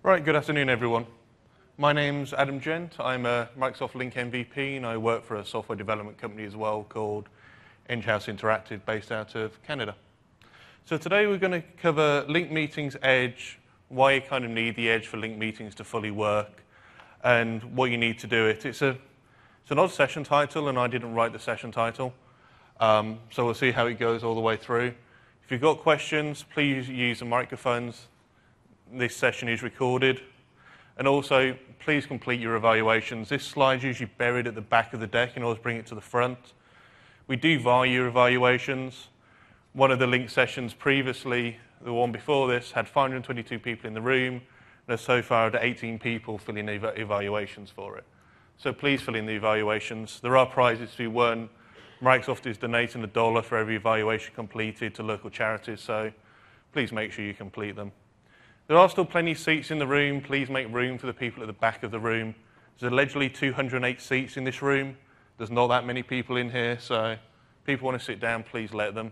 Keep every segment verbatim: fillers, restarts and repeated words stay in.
Right, good afternoon, everyone. My name's Adam Gent. I'm a Microsoft Lync M V P, and I work for a software development company as well called Enghouse Interactive, based out of Canada. So today we're going to cover Lync Meetings Edge, why you kind of need the Edge for Lync Meetings to fully work, and what you need to do it. It's, a, it's an odd session title, and I didn't write the session title. Um, so we'll see how it goes all the way through. If you've got questions, please use the microphones. This session is recorded. And also, please complete your evaluations. This slide's usually buried at the back of the deck in order to bring it to the front. We do value evaluations. One of the Lync sessions previously, the one before this, had five hundred twenty-two people in the room, and so far had eighteen people filling ev evaluations for it. So please fill in the evaluations. There are prizes to be won. Microsoft is donating a dollar for every evaluation completed to local charities, so please make sure you complete them. There are still plenty of seats in the room. Please make room for the people at the back of the room. There's allegedly two hundred eight seats in this room. There's not that many people in here, so if people want to sit down, please let them.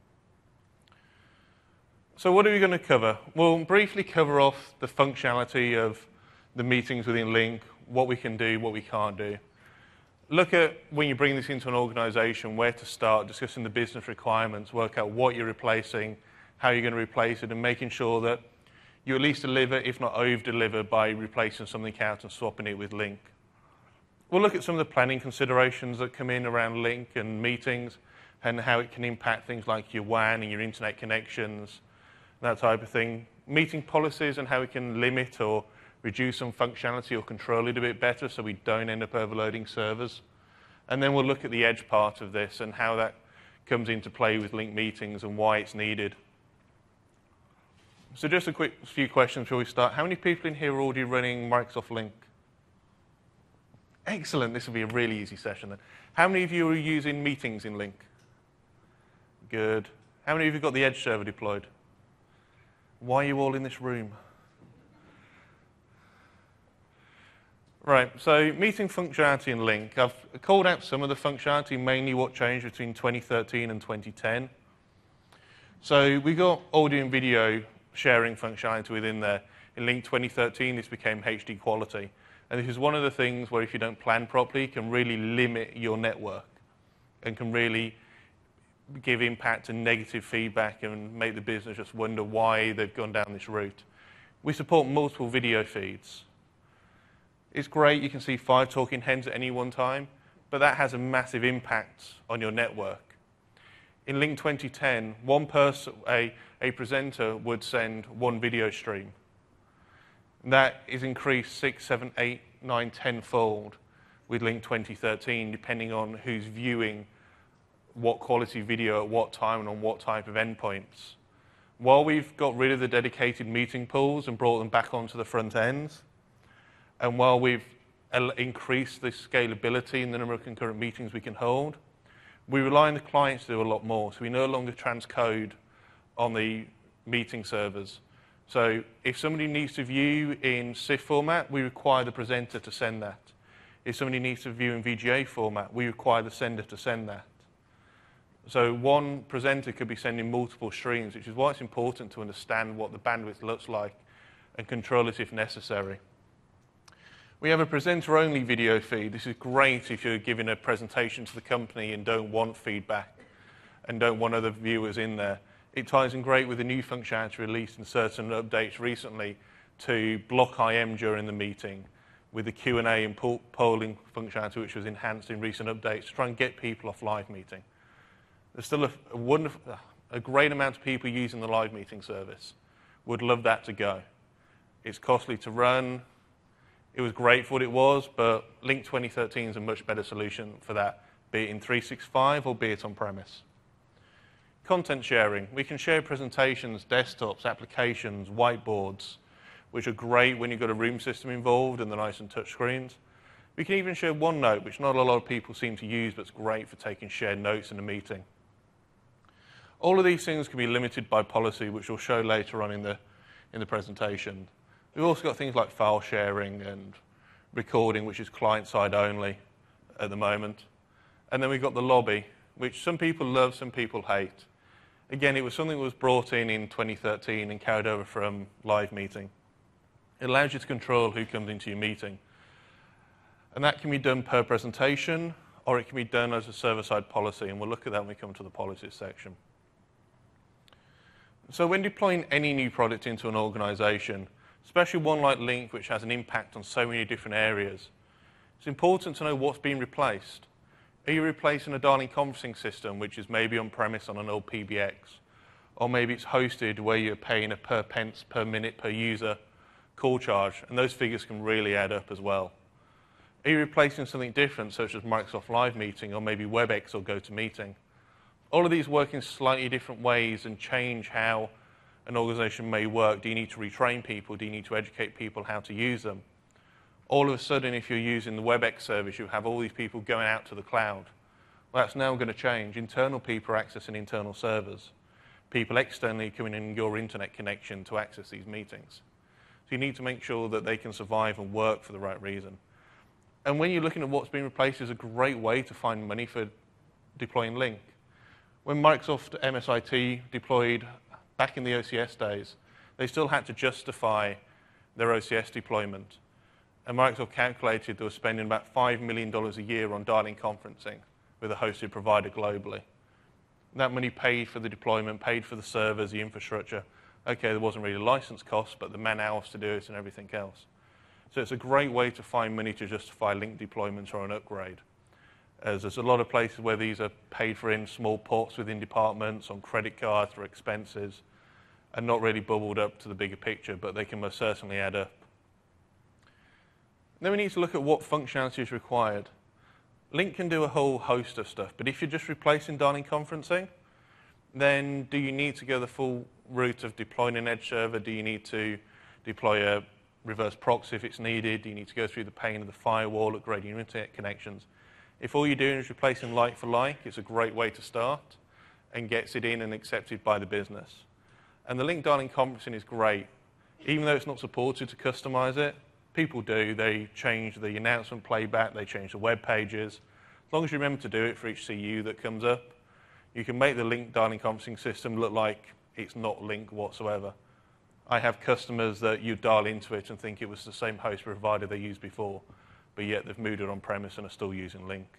So what are we going to cover? We'll briefly cover off the functionality of the meetings within Lync, what we can do, what we can't do. Look at when you bring this into an organization, where to start, discussing the business requirements, work out what you're replacing, how you're going to replace it, and making sure that you at least deliver, if not over-deliver, by replacing something out and swapping it with Lync. We'll look at some of the planning considerations that come in around Lync and meetings and how it can impact things like your W A N and your internet connections, that type of thing. Meeting policies and how we can limit or reduce some functionality or control it a bit better so we don't end up overloading servers. And then we'll look at the edge part of this and how that comes into play with Lync meetings and why it's needed. So just a quick few questions before we start. How many people in here are already running Microsoft Lync? Excellent. This will be a really easy session then. How many of you are using meetings in Lync? Good. How many of you got the Edge server deployed? Why are you all in this room? Right, so meeting functionality in Lync. I've called out some of the functionality, mainly what changed between twenty thirteen and twenty ten. So we got audio and video sharing functionality within there. In Lync twenty thirteen, this became H D quality. And this is one of the things where if you don't plan properly, can really limit your network and can really give impact and negative feedback and make the business just wonder why they've gone down this route. We support multiple video feeds. It's great, you can see five talking heads at any one time, but that has a massive impact on your network. In Lync twenty ten, one person, a, a presenter would send one video stream. That is increased six, seven, eight, nine, ten-fold with Lync twenty thirteen, depending on who's viewing what quality video at what time and on what type of endpoints. While we've got rid of the dedicated meeting pools and brought them back onto the front ends, and while we've increased the scalability in the number of concurrent meetings we can hold, we rely on the clients to do a lot more. So we no longer transcode on the meeting servers. So if somebody needs to view in S I F format, we require the presenter to send that. If somebody needs to view in V G A format, we require the sender to send that. So one presenter could be sending multiple streams, which is why it's important to understand what the bandwidth looks like and control it if necessary. We have a presenter-only video feed. This is great if you're giving a presentation to the company and don't want feedback and don't want other viewers in there. It ties in great with the new functionality released in certain updates recently to block I M during the meeting with the Q and A and polling functionality, which was enhanced in recent updates to try and get people off live meeting. There's still a, a, wonderful, a great amount of people using the live meeting service. Would love that to go. It's costly to run. It was great for what it was, but Lync twenty thirteen is a much better solution for that, be it in three sixty-five or be it on-premise. Content sharing. We can share presentations, desktops, applications, whiteboards, which are great when you've got a room system involved and they're nice and touch screens. We can even share OneNote, which not a lot of people seem to use, but it's great for taking shared notes in a meeting. All of these things can be limited by policy, which we'll show later on in the, in the presentation. We've also got things like file sharing and recording, which is client-side only at the moment. And then we've got the lobby, which some people love, some people hate. Again, it was something that was brought in in twenty thirteen and carried over from live meeting. It allows you to control who comes into your meeting. And that can be done per presentation, or it can be done as a server-side policy, and we'll look at that when we come to the policies section. So when deploying any new product into an organization, especially one like Lync, which has an impact on so many different areas, it's important to know what's being replaced. Are you replacing a dialing conferencing system, which is maybe on-premise on an old P B X? Or maybe it's hosted where you're paying a per pence per minute per user call charge, and those figures can really add up as well. Are you replacing something different, such as Microsoft Live Meeting, or maybe WebEx or GoToMeeting? All of these work in slightly different ways and change how an organization may work. Do you need to retrain people? Do you need to educate people how to use them? All of a sudden, if you're using the WebEx service, you have all these people going out to the cloud. Well, that's now going to change. Internal people are accessing internal servers. People externally coming in your internet connection to access these meetings. So you need to make sure that they can survive and work for the right reason. And when you're looking at what's being replaced, is a great way to find money for deploying Lync. When Microsoft M S I T deployed back in the O C S days, they still had to justify their O C S deployment. And Microsoft calculated they were spending about five million dollars a year on dialing conferencing with a hosted provider globally. That money paid for the deployment, paid for the servers, the infrastructure. Okay, there wasn't really license costs, but the man hours to do it and everything else. So it's a great way to find money to justify Lync deployments or an upgrade. As there's a lot of places where these are paid for in small pots within departments, on credit cards for expenses, and not really bubbled up to the bigger picture, but they can most certainly add up. Then we need to look at what functionality is required. Lync can do a whole host of stuff, but if you're just replacing dialing conferencing, then do you need to go the full route of deploying an edge server? Do you need to deploy a reverse proxy if it's needed? Do you need to go through the pain of the firewall, upgrading your internet connections? If all you're doing is replacing like for like, it's a great way to start and gets it in and accepted by the business. And the Lync dialing conferencing is great. Even though it's not supported to customize it, people do. They change the announcement playback, they change the web pages. As long as you remember to do it for each C U that comes up, you can make the Lync dialing conferencing system look like it's not Lync whatsoever. I have customers that you dial into it and think it was the same host provider they used before, but yet they've moved it on-premise and are still using Lync.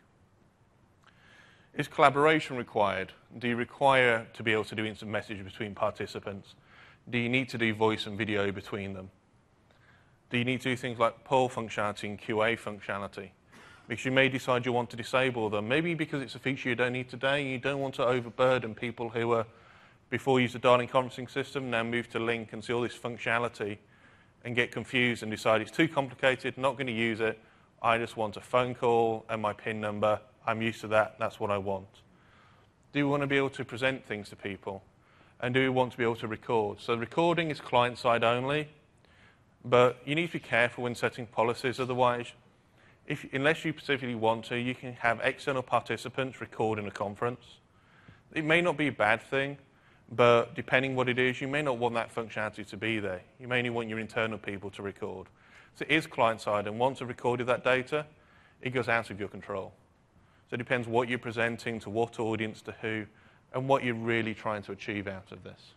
Is collaboration required? Do you require to be able to do instant message between participants? Do you need to do voice and video between them? Do you need to do things like poll functionality and Q A functionality? Because you may decide you want to disable them. Maybe because it's a feature you don't need today, you don't want to overburden people who are before used a dialing conferencing system, now move to Lync and see all this functionality and get confused and decide it's too complicated, not going to use it. I just want a phone call and my PIN number. I'm used to that. That's what I want. Do we want to be able to present things to people? And do we want to be able to record? So recording is client-side only, but you need to be careful when setting policies. Otherwise, if, unless you specifically want to, you can have external participants record in a conference. It may not be a bad thing, but depending what it is, you may not want that functionality to be there. You may only want your internal people to record. So it is client-side, and once you've recorded that data, it goes out of your control. So it depends what you're presenting, to what audience, to who, and what you're really trying to achieve out of this.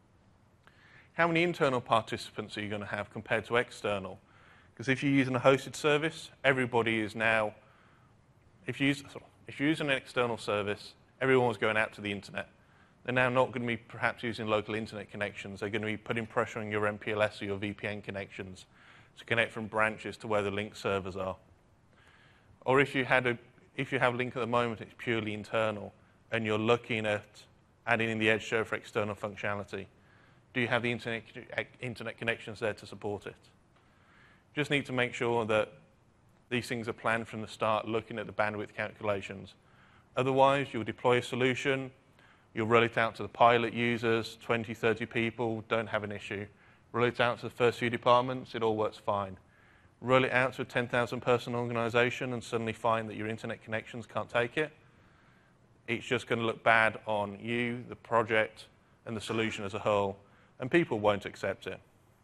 How many internal participants are you going to have compared to external? Because if you're using a hosted service, everybody is now, if, you use, sorry, if you're using an external service, everyone's going out to the internet. They're now not going to be perhaps using local internet connections. They're going to be putting pressure on your M P L S or your V P N connections to connect from branches to where the Lync servers are. Or if you, had a, if you have Lync at the moment, it's purely internal, and you're looking at adding in the edge server for external functionality. Do you have the internet, internet connections there to support it? Just need to make sure that these things are planned from the start, looking at the bandwidth calculations. Otherwise, you'll deploy a solution, you'll roll it out to the pilot users, twenty, thirty people, don't have an issue. Roll it out to the first few departments, it all works fine. Roll it out to a ten thousand person organization and suddenly find that your internet connections can't take it. It's just going to look bad on you, the project, and the solution as a whole, and people won't accept it.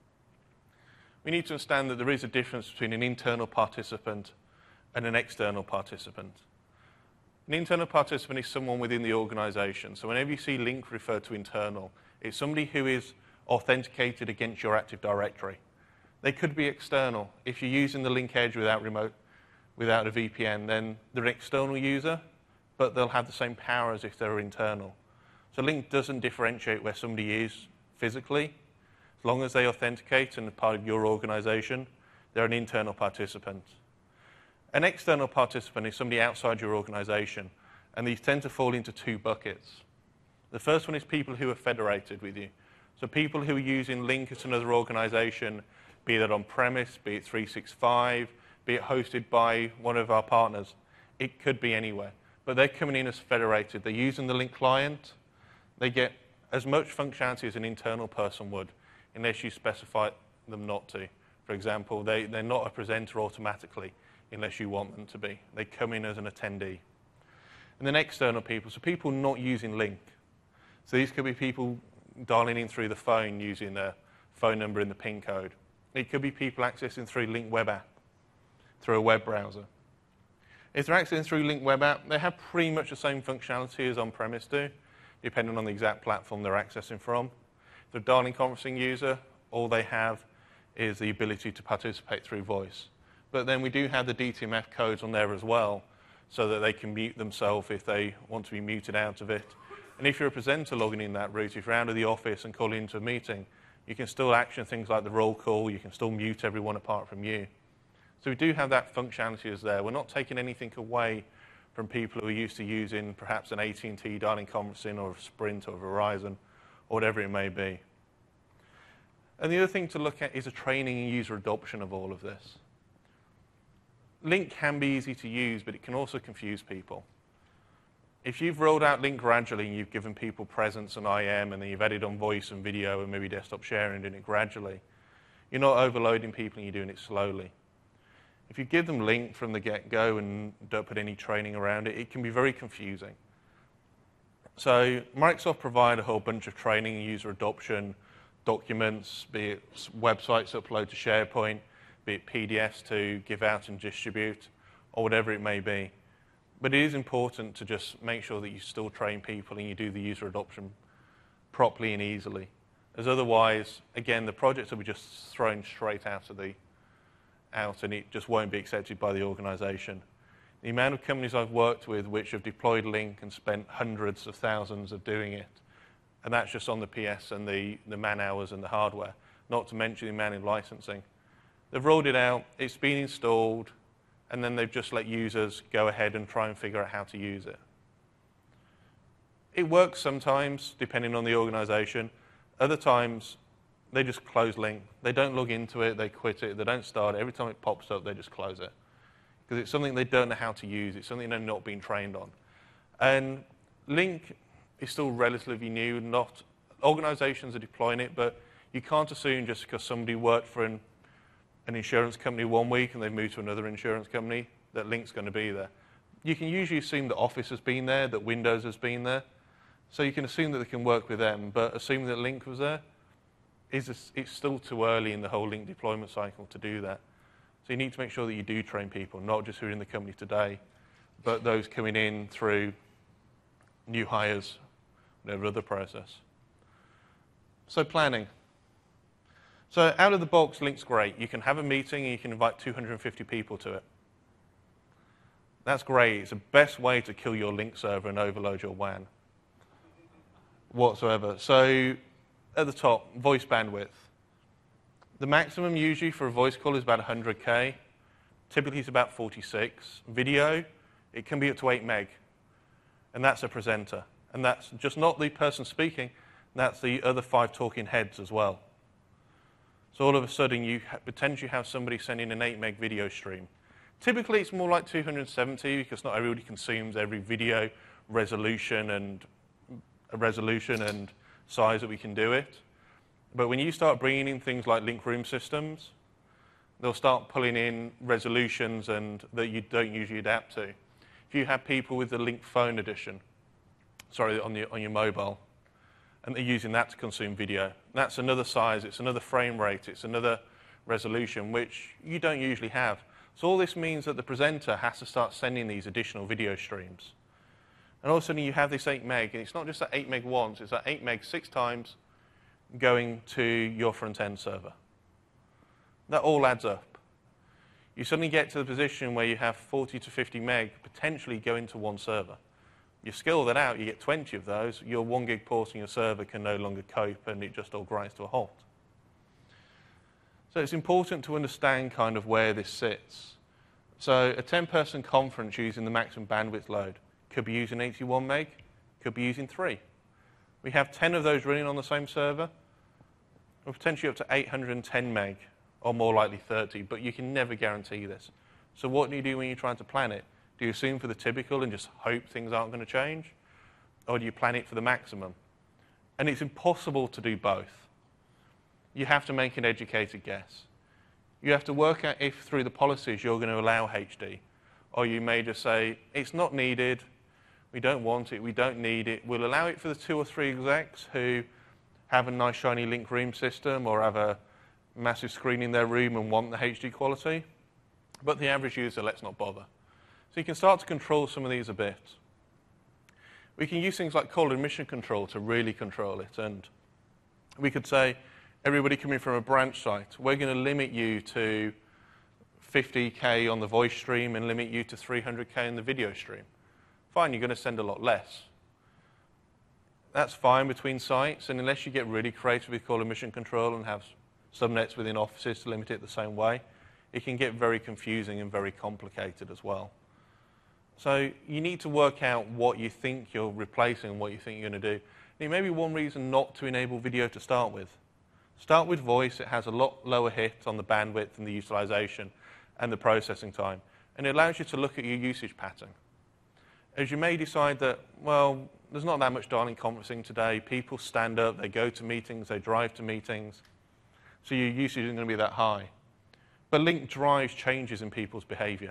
We need to understand that there is a difference between an internal participant and an external participant. An internal participant is someone within the organization. So whenever you see Lync referred to internal, it's somebody who is authenticated against your Active Directory. They could be external. If you're using the link edge without remote, without a V P N, then they're an external user, but they'll have the same power as if they're internal. So Link doesn't differentiate where somebody is physically. As long as they authenticate and are part of your organization, they're an internal participant. An external participant is somebody outside your organization, and these tend to fall into two buckets. The first one is people who are federated with you. So people who are using Link at another organization, be that on-premise, be it three sixty-five, be it hosted by one of our partners. It could be anywhere. But they're coming in as federated. They're using the Link client. They get as much functionality as an internal person would, unless you specify them not to. For example, they, they're not a presenter automatically unless you want them to be. They come in as an attendee. And then external people, so people not using Link. So these could be people dialing in through the phone using their phone number in the PIN code. It could be people accessing through Link web app, through a web browser. If they're accessing through Link web app, they have pretty much the same functionality as on-premise do, depending on the exact platform they're accessing from. If they're a dialing conferencing user, all they have is the ability to participate through voice. But then we do have the D T M F codes on there as well, so that they can mute themselves if they want to be muted out of it. And if you're a presenter logging in that route, if you're out of the office and calling into a meeting, you can still action things like the roll call, you can still mute everyone apart from you. So we do have that functionality as there. We're not taking anything away from people who are used to using perhaps an A T and T dialing conferencing or a Sprint or Verizon or whatever it may be. And the other thing to look at is a training and user adoption of all of this. Link can be easy to use, but it can also confuse people. If you've rolled out Link gradually and you've given people presence and I M and then you've added on voice and video and maybe desktop sharing and doing it gradually, you're not overloading people and you're doing it slowly. If you give them Link from the get-go and don't put any training around it, it can be very confusing. So Microsoft provide a whole bunch of training and user adoption documents, be it websites upload to SharePoint, be it P D Fs to give out and distribute, or whatever it may be. But it is important to just make sure that you still train people and you do the user adoption properly and easily. As otherwise, again, the projects will be just thrown straight out of the out and it just won't be accepted by the organization. The amount of companies I've worked with which have deployed Link and spent hundreds of thousands of doing it, and that's just on the P S and the, the man hours and the hardware, not to mention the amount in licensing. They've rolled it out, it's been installed, and then they've just let users go ahead and try and figure out how to use it. It works sometimes, depending on the organization. Other times, they just close Link. They don't log into it, they quit it, they don't start it. Every time it pops up, they just close it. Because it's something they don't know how to use, it's something they're not being trained on. And Link is still relatively new. Not organizations are deploying it, but you can't assume just because somebody worked for an an insurance company one week and they've moved to another insurance company, that Link's going to be there. You can usually assume that Office has been there, that Windows has been there. So you can assume that they can work with them, but assuming that Link was there, is a, it's still too early in the whole Link deployment cycle to do that. So you need to make sure that you do train people, not just who are in the company today, but those coming in through new hires, whatever other process. So planning. So out of the box, Link's great. You can have a meeting and you can invite two hundred fifty people to it. That's great. It's the best way to kill your Link server and overload your W A N whatsoever. So at the top, voice bandwidth. The maximum usually for a voice call is about one hundred K. Typically it's about forty-six. Video, it can be up to eight meg. And that's a presenter. And that's just not the person speaking, that's the other five talking heads as well. So all of a sudden, you potentially have somebody sending an eight meg video stream. Typically, it's more like two hundred seventy because not everybody consumes every video resolution and resolution and size that we can do it. But when you start bringing in things like Link Room systems, they'll start pulling in resolutions and that you don't usually adapt to. If you have people with the Link Phone edition, sorry, on your on your mobile, and they're using that to consume video. That's another size, it's another frame rate, it's another resolution, which you don't usually have. So all this means that the presenter has to start sending these additional video streams. And all of a sudden you have this eight meg, and it's not just that eight meg once, it's that eight meg six times going to your front-end server. That all adds up. You suddenly get to the position where you have forty to fifty meg potentially go into one server. You scale that out, you get twenty of those, your one gig port in your server can no longer cope, and it just all grinds to a halt. So it's important to understand kind of where this sits. So a ten person conference using the maximum bandwidth load could be using eighty-one meg, could be using three. We have ten of those running on the same server, or potentially up to eight hundred ten meg, or more likely thirty, but you can never guarantee this. So what do you do when you're trying to plan it? Do you assume for the typical and just hope things aren't going to change? Or do you plan it for the maximum? And it's impossible to do both. You have to make an educated guess. You have to work out if through the policies you're going to allow H D. Or you may just say, it's not needed, we don't want it, we don't need it. We'll allow it for the two or three execs who have a nice shiny link room system or have a massive screen in their room and want the H D quality. But the average user, let's not bother. So you can start to control some of these a bit. We can use things like call admission control to really control it. And we could say, everybody coming from a branch site, we're going to limit you to fifty K on the voice stream and limit you to three hundred K in the video stream. Fine, you're going to send a lot less. That's fine between sites, and unless you get really creative with call admission control and have subnets within offices to limit it the same way, it can get very confusing and very complicated as well. So you need to work out what you think you're replacing and what you think you're going to do. And it may be one reason not to enable video to start with. Start with voice. It has a lot lower hit on the bandwidth and the utilization and the processing time. And it allows you to look at your usage pattern. As you may decide that, well, there's not that much dialing conferencing today. People stand up, they go to meetings, they drive to meetings. So your usage isn't going to be that high. But Link drives changes in people's behavior.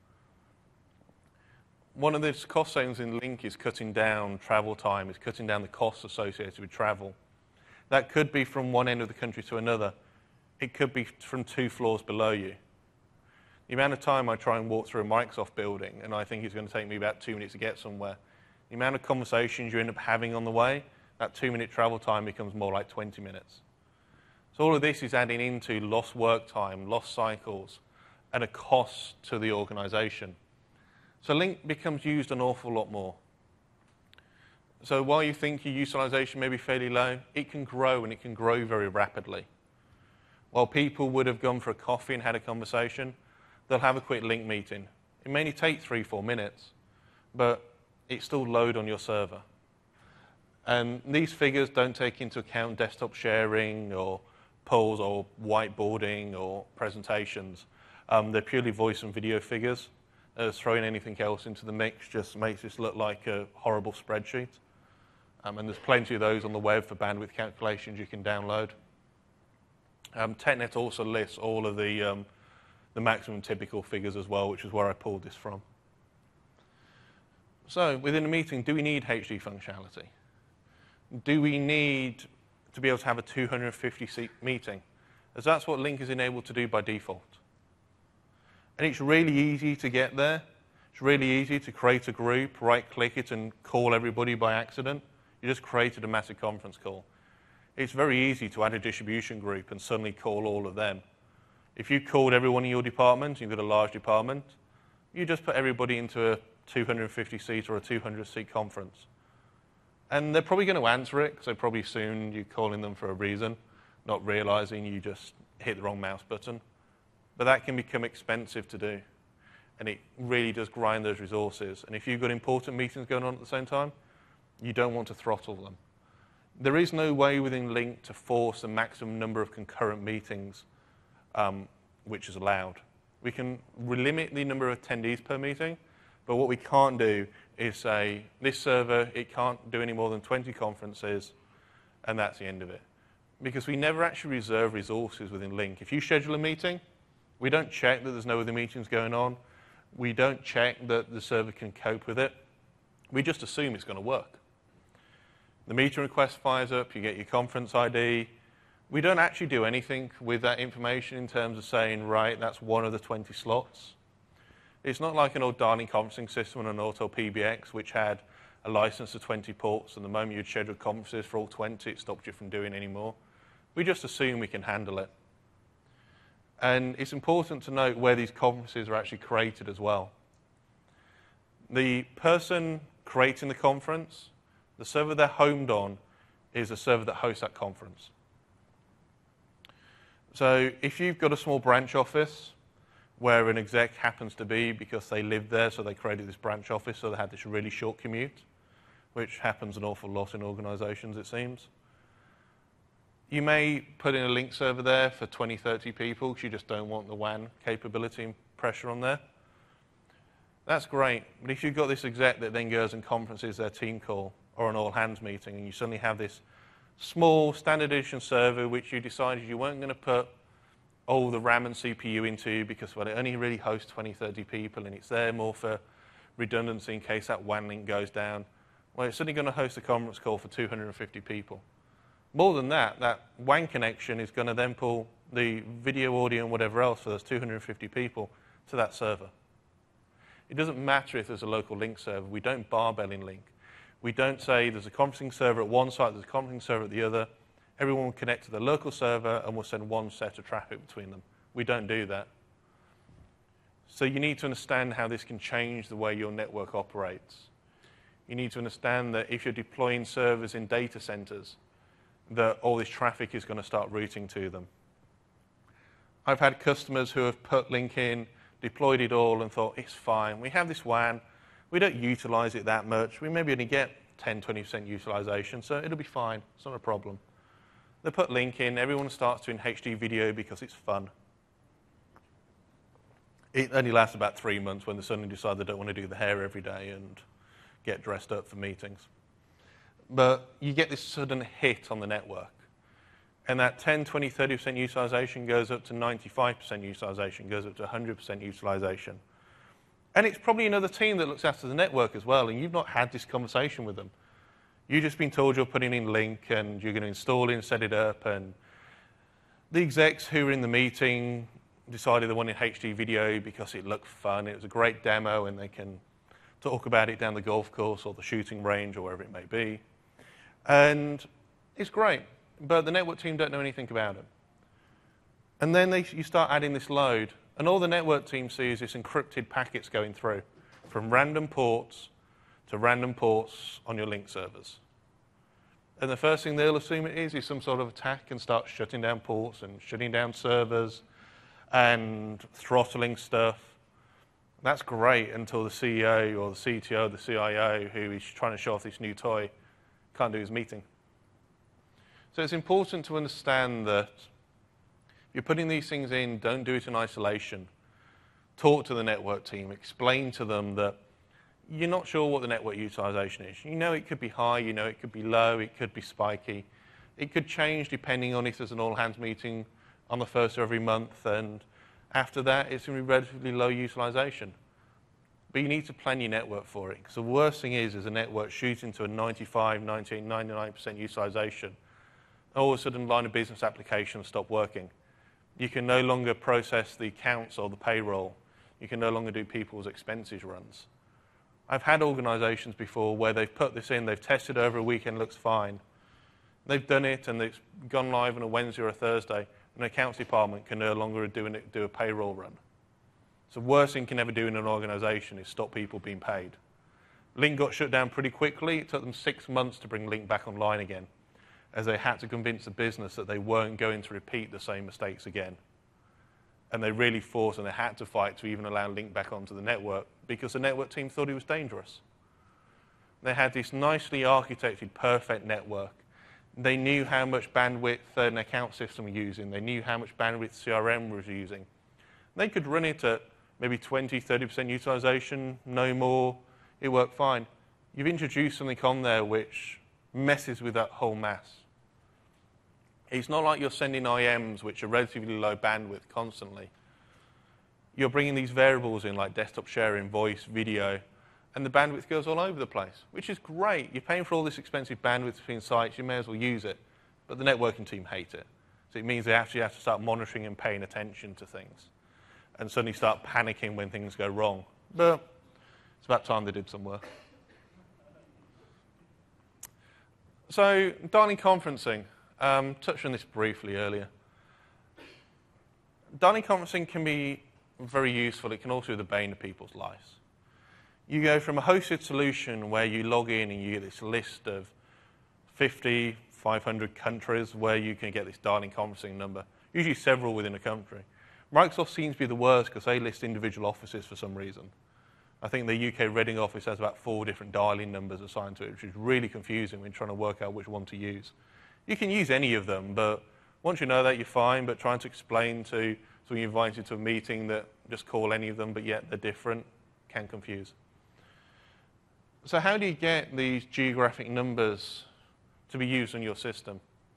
One of the cost savings in Link is cutting down travel time, is cutting down the costs associated with travel. That could be from one end of the country to another. It could be from two floors below you. The amount of time I try and walk through a Microsoft building, and I think it's going to take me about two minutes to get somewhere, the amount of conversations you end up having on the way, that two-minute travel time becomes more like twenty minutes. So all of this is adding into lost work time, lost cycles, and a cost to the organization. So Link becomes used an awful lot more. So while you think your utilization may be fairly low, it can grow, and it can grow very rapidly. While people would have gone for a coffee and had a conversation, they'll have a quick Link meeting. It may only take three, four minutes, but it's still load on your server. And these figures don't take into account desktop sharing or polls or whiteboarding or presentations. Um, they're purely voice and video figures. Uh, throwing anything else into the mix just makes this look like a horrible spreadsheet. Um, and there's plenty of those on the web for bandwidth calculations you can download. Um, TechNet also lists all of the, um, the maximum typical figures as well, which is where I pulled this from. So within a meeting, do we need H D functionality? Do we need to be able to have a two hundred fifty seat meeting? As that's what Link is enabled to do by default. And it's really easy to get there. It's really easy to create a group, right-click it, and call everybody by accident. You just created a massive conference call. It's very easy to add a distribution group and suddenly call all of them. If you called everyone in your department, you've got a large department, you just put everybody into a two hundred fifty seat or a two hundred seat conference. And they're probably going to answer it, because they probably assume you're calling them for a reason, not realizing you just hit the wrong mouse button. But that can become expensive to do. And it really does grind those resources. And if you've got important meetings going on at the same time, you don't want to throttle them. There is no way within Link to force a maximum number of concurrent meetings um, which is allowed. We can limit the number of attendees per meeting, but what we can't do is say, this server, it can't do any more than twenty conferences, and that's the end of it. Because we never actually reserve resources within Link. If you schedule a meeting, we don't check that there's no other meetings going on. We don't check that the server can cope with it. We just assume it's going to work. The meeting request fires up, you get your conference I D. We don't actually do anything with that information in terms of saying, right, that's one of the twenty slots. It's not like an old dialing conferencing system on an Auto P B X, which had a license to twenty ports, and the moment you'd schedule conferences for all twenty, it stopped you from doing any more. We just assume we can handle it. And it's important to note where these conferences are actually created as well. The person creating the conference, the server they're homed on, is a server that hosts that conference. So if you've got a small branch office where an exec happens to be because they lived there, so they created this branch office, so they had this really short commute, which happens an awful lot in organizations, it seems. You may put in a link server there for twenty, thirty people because you just don't want the W A N capability and pressure on there. That's great, but if you've got this exec that then goes and conferences their team call or an all-hands meeting, and you suddenly have this small standard edition server which you decided you weren't going to put all the RAM and C P U into because, well, it only really hosts twenty, thirty people, and it's there more for redundancy in case that W A N link goes down. Well, it's suddenly going to host a conference call for two hundred fifty people. More than that, that W A N connection is going to then pull the video, audio, and whatever else for those two hundred fifty people to that server. It doesn't matter if there's a local link server. We don't barbell in link. We don't say there's a conferencing server at one site, there's a conferencing server at the other. Everyone will connect to the local server and we'll send one set of traffic between them. We don't do that. So you need to understand how this can change the way your network operates. You need to understand that if you're deploying servers in data centers, that all this traffic is going to start routing to them. I've had customers who have put link in, deployed it all, and thought, it's fine. We have this W A N. We don't utilize it that much. We maybe only get ten, twenty percent utilization, so it'll be fine. It's not a problem. They put link in. Everyone starts doing H D video because it's fun. It only lasts about three months when they suddenly decide they don't want to do the hair every day and get dressed up for meetings. But you get this sudden hit on the network. And that ten, twenty, thirty percent utilization goes up to ninety-five percent utilization, goes up to one hundred percent utilization. And it's probably another team that looks after the network as well, and you've not had this conversation with them. You've just been told you're putting in link, and you're going to install it and set it up, and the execs who were in the meeting decided they wanted H D video because it looked fun. It was a great demo, and they can talk about it down the golf course or the shooting range or wherever it may be. And it's great, but the network team don't know anything about it. And then they, you start adding this load, and all the network team sees is encrypted packets going through from random ports to random ports on your link servers. And the first thing they'll assume it is is some sort of attack and start shutting down ports and shutting down servers and throttling stuff. That's great until the C E O or the C T O or the C I O, who is trying to show off this new toy, can't do his meeting. So it's important to understand that if you're putting these things in, don't do it in isolation. Talk to the network team. Explain to them that you're not sure what the network utilization is. You know it could be high. You know it could be low. It could be spiky. It could change depending on if there's an all-hands meeting on the first of every month. And after that, it's going to be relatively low utilization. But you need to plan your network for it. Because the worst thing is, is a network shooting to a ninety-five, ninety-eight, ninety-nine percent utilization. All of a sudden, line of business applications stop working. You can no longer process the accounts or the payroll. You can no longer do people's expenses runs. I've had organizations before where they've put this in, they've tested over a weekend, looks fine. They've done it and it's gone live on a Wednesday or a Thursday, and the accounts department can no longer do, an, do a payroll run. So the worst thing you can ever do in an organization is stop people being paid. Link got shut down pretty quickly. It took them six months to bring Link back online again, as they had to convince the business that they weren't going to repeat the same mistakes again. And they really fought and they had to fight to even allow Link back onto the network because the network team thought it was dangerous. They had this nicely architected, perfect network. They knew how much bandwidth an account system was using. They knew how much bandwidth C R M was using. They could run it at maybe twenty, thirty percent utilization, no more. It worked fine. You've introduced something on there which messes with that whole mass. It's not like you're sending I Ms which are relatively low bandwidth constantly. You're bringing these variables in like desktop sharing, voice, video, and the bandwidth goes all over the place, which is great. You're paying for all this expensive bandwidth between sites, you may as well use it, but the networking team hate it. So it means they actually have to start monitoring and paying attention to things and suddenly start panicking when things go wrong. But it's about time they did some work. So, dialing conferencing. Um, touched on this briefly earlier. Dialing conferencing can be very useful. It can also be the bane of people's lives. You go from a hosted solution where you log in and you get this list of fifty, five hundred countries where you can get this dialing conferencing number, usually several within a country. Microsoft seems to be the worst because they list individual offices for some reason. I think the U K Reading office has about four different dialing numbers assigned to it, which is really confusing when trying to work out which one to use. You can use any of them, but once you know that, you're fine, but trying to explain to someone you invited to a meeting that just call any of them, but yet they're different, can confuse. So how do you get these geographic numbers to be used on your system?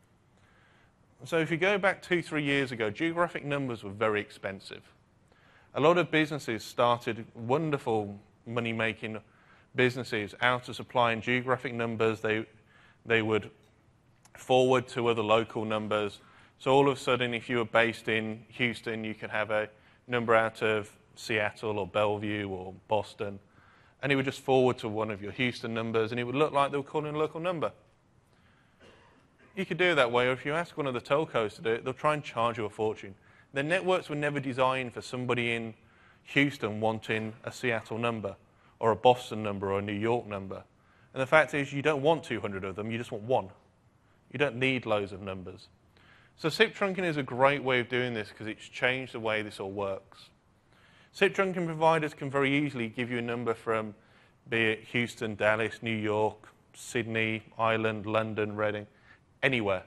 So if you go back two, three years ago, geographic numbers were very expensive. A lot of businesses started wonderful money-making businesses out of supplying geographic numbers. They, they would forward to other local numbers. So all of a sudden, if you were based in Houston, you could have a number out of Seattle or Bellevue or Boston, and it would just forward to one of your Houston numbers, and it would look like they were calling a local number. You could do it that way, or if you ask one of the telcos to do it, they'll try and charge you a fortune. Their networks were never designed for somebody in Houston wanting a Seattle number, or a Boston number, or a New York number. And the fact is, you don't want two hundred of them, you just want one. You don't need loads of numbers. So S I P trunking is a great way of doing this because it's changed the way this all works. S I P trunking providers can very easily give you a number from, be it Houston, Dallas, New York, Sydney, Ireland, London, Reading, anywhere.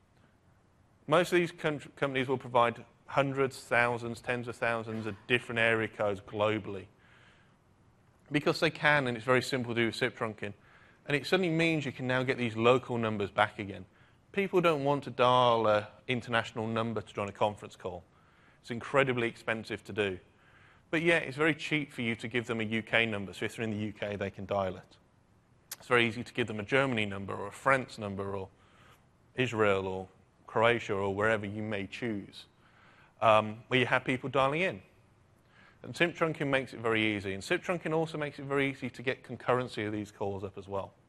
Most of these companies will provide hundreds, thousands, tens of thousands of different area codes globally. Because they can, and it's very simple to do with S I P trunking. And it suddenly means you can now get these local numbers back again. People don't want to dial an international number to join a conference call. It's incredibly expensive to do. But yeah, it's very cheap for you to give them a U K number, so if they're in the U K, they can dial it. It's very easy to give them a Germany number or a France number or Israel or Croatia or wherever you may choose, um, where you have people dialing in. And S I P trunking makes it very easy. And S I P trunking also makes it very easy to get concurrency of these calls up as well.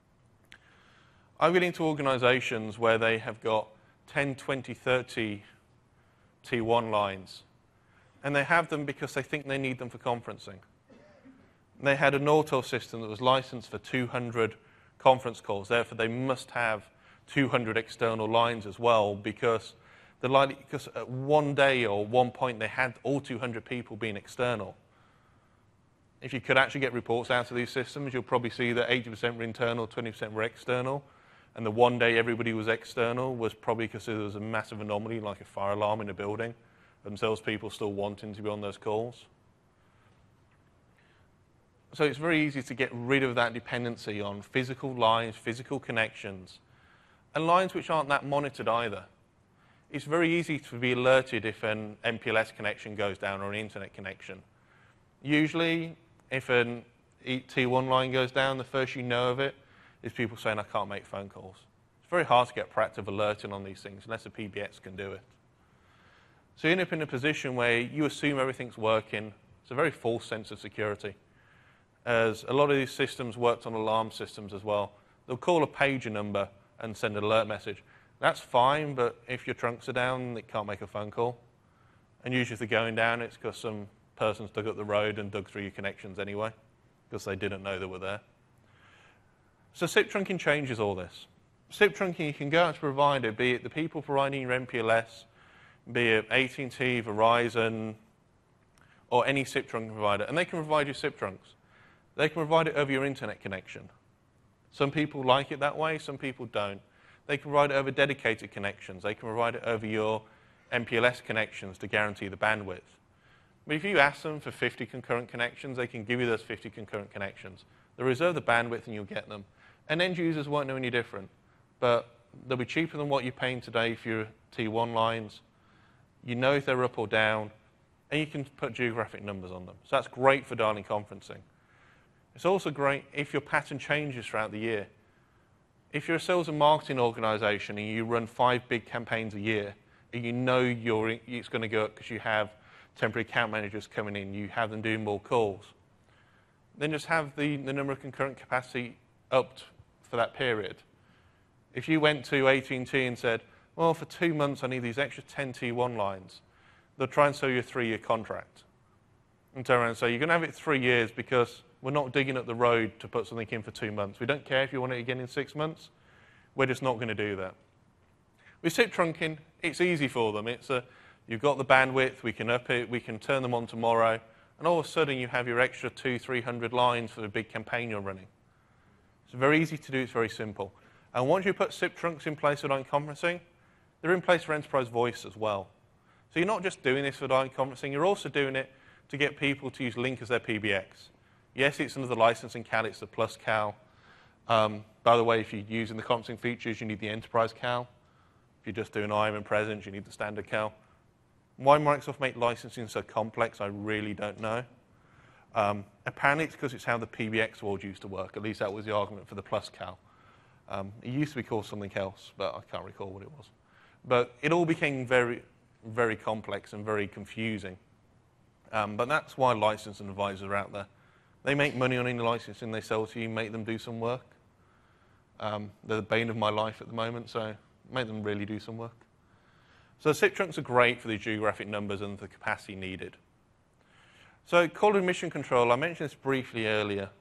I get into organizations where they have got ten, twenty, thirty T one lines, and they have them because they think they need them for conferencing. They had an auto system that was licensed for two hundred conference calls, therefore they must have two hundred external lines as well, because the line, because at one day or one point they had all two hundred people being external. If you could actually get reports out of these systems, you'll probably see that eighty percent were internal, twenty percent were external, and the one day everybody was external was probably because there was a massive anomaly, like a fire alarm in a building, and salespeople still wanting to be on those calls. So it's very easy to get rid of that dependency on physical lines, physical connections, and lines which aren't that monitored either. It's very easy to be alerted if an M P L S connection goes down or an internet connection. Usually, if an T one line goes down, the first you know of it is people saying, I can't make phone calls. It's very hard to get proactive alerting on these things unless a P B X can do it. So you end up in a position where you assume everything's working. It's a very false sense of security, as a lot of these systems worked on alarm systems as well. They'll call a pager number and send an alert message. That's fine, but if your trunks are down, it can't make a phone call. And usually if they're going down, it's because some person's dug up the road and dug through your connections anyway, because they didn't know they were there. So S I P trunking changes all this. S I P trunking, you can go out to provider, be it the people providing your M P L S, be it A T and T, Verizon, or any S I P trunking provider, and they can provide you S I P trunks. They can provide it over your internet connection. Some people like it that way, some people don't. They can provide it over dedicated connections. They can provide it over your M P L S connections to guarantee the bandwidth. But if you ask them for fifty concurrent connections, they can give you those fifty concurrent connections. They'll reserve the bandwidth and you'll get them. And end users won't know any different. But they'll be cheaper than what you're paying today for your T one lines. You know if they're up or down, and you can put geographic numbers on them. So that's great for dialing conferencing. It's also great if your pattern changes throughout the year. If you're a sales and marketing organization and you run five big campaigns a year, and you know you're, it's going to go up because you have temporary account managers coming in, you have them doing more calls, then just have the, the number of concurrent capacity upped for that period. If you went to A T and T and said, well, for two months I need these extra ten T one lines, they'll try and sell you a three-year contract and turn around and say, you're going to have it three years because we're not digging up the road to put something in for two months. We don't care if you want it again in six months. We're just not going to do that. With SIP trunking, it's easy for them. It's a, you've got the bandwidth, we can up it, we can turn them on tomorrow, and all of a sudden you have your extra two, three hundred lines for the big campaign you're running. It's very easy to do, it's very simple. And once you put SIP trunks in place for document conferencing, they're in place for enterprise voice as well. So you're not just doing this for document conferencing, you're also doing it to get people to use Lync as their P B X. Yes, it's another licensing cal, it's the plus cal. Um, by the way, if you're using the conferencing features, you need the enterprise cal. If you're just doing I M and presence, you need the standard cal. Why Microsoft make licensing so complex, I really don't know. Um, apparently it's because it's how the P B X world used to work. At least that was the argument for the plus cal. Um, it used to be called something else, but I can't recall what it was. But it all became very, very complex and very confusing. Um, but that's why licensing advisors are out there. They make money on any licensing they sell to you, make them do some work. Um, they're the bane of my life at the moment, so make them really do some work. So SIP trunks are great for the geographic numbers and the capacity needed. So call and mission control, I mentioned this briefly earlier.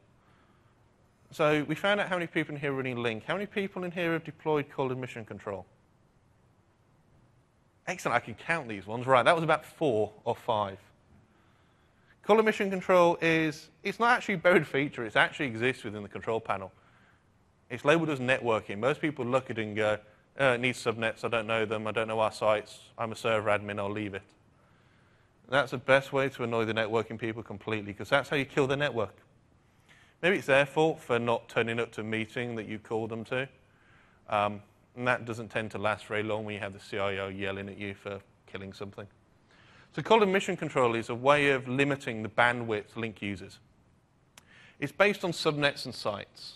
So we found out how many people in here are running Lync. How many people in here have deployed call and mission control? Excellent, I can count these ones. Right, that was about four or five. Call and mission control is, it's not actually a buried feature, it actually exists within the control panel. It's labeled as networking. Most people look at it and go, oh, it needs subnets, I don't know them, I don't know our sites, I'm a server admin, I'll leave it. That's the best way to annoy the networking people completely, because that's how you kill the network. Maybe it's their fault for not turning up to a meeting that you called them to. Um, and that doesn't tend to last very long when you have the C I O yelling at you for killing something. So call and mission control is a way of limiting the bandwidth Lync uses. It's based on subnets and sites.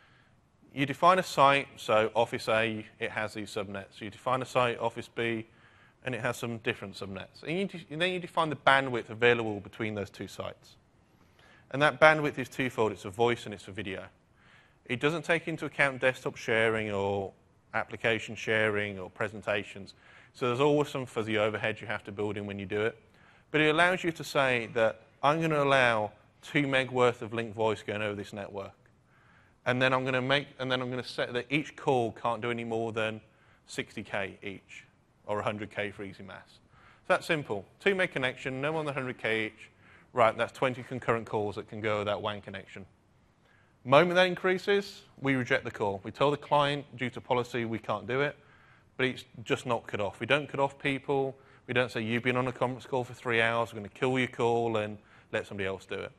You define a site, so Office A, it has these subnets. You define a site, Office B, and it has some different subnets. And, you and then you define the bandwidth available between those two sites. And that bandwidth is twofold. It's for voice and it's for video. It doesn't take into account desktop sharing or application sharing or presentations. So there's always some fuzzy overhead you have to build in when you do it. But it allows you to say that I'm going to allow two meg worth of Lync voice going over this network. And then I'm going to make, and then I'm going to set that each call can't do any more than sixty K each, or one hundred K for easy mass. So that's simple. Two meg connection, no more than one hundred K each. Right, that's twenty concurrent calls that can go over that W A N connection. The moment that increases, we reject the call. We tell the client, due to policy, we can't do it, but it's just not cut off. We don't cut off people. We don't say, you've been on a conference call for three hours, we're going to kill your call and let somebody else do it.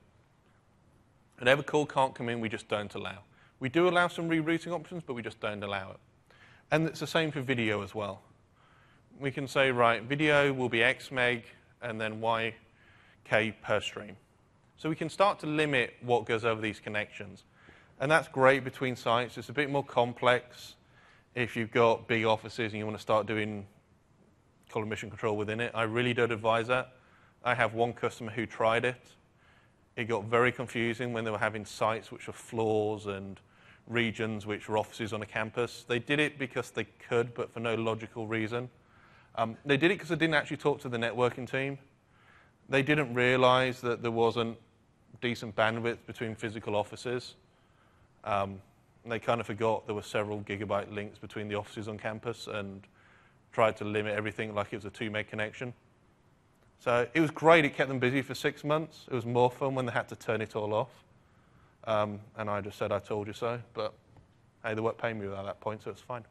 Whenever call can't come in, we just don't allow. We do allow some rerouting options, but we just don't allow it. And it's the same for video as well. We can say, right, video will be X meg and then Y K per stream. So we can start to limit what goes over these connections. And that's great between sites. It's a bit more complex if you've got big offices and you want to start doing call and mission control within it. I really don't advise that. I have one customer who tried it. It got very confusing when they were having sites which were floors and regions which were offices on a campus. They did it because they could, but for no logical reason. Um, they did it because they didn't actually talk to the networking team. They didn't realize that there wasn't decent bandwidth between physical offices. Um, they kind of forgot there were several gigabyte links between the offices on campus and tried to limit everything like it was a two meg connection. So it was great. It kept them busy for six months. It was more fun when they had to turn it all off. Um, and I just said, I told you so. But hey, they weren't paying me at that point, so it's fine.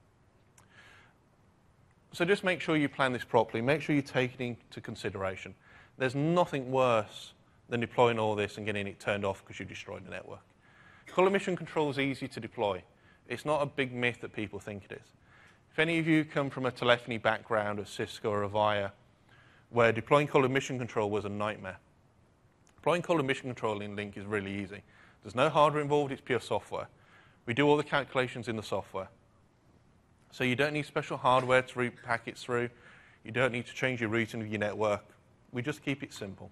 So just make sure you plan this properly. Make sure you take it into consideration. There's nothing worse than deploying all this and getting it turned off because you destroyed the network. Call and mission control is easy to deploy. It's not a big myth that people think it is. If any of you come from a telephony background, a Cisco or a Avaya, where deploying call and mission control was a nightmare. Deploying call and mission control in Lync is really easy. There's no hardware involved, it's pure software. We do all the calculations in the software. So you don't need special hardware to route packets through. You don't need to change your routing of your network. We just keep it simple.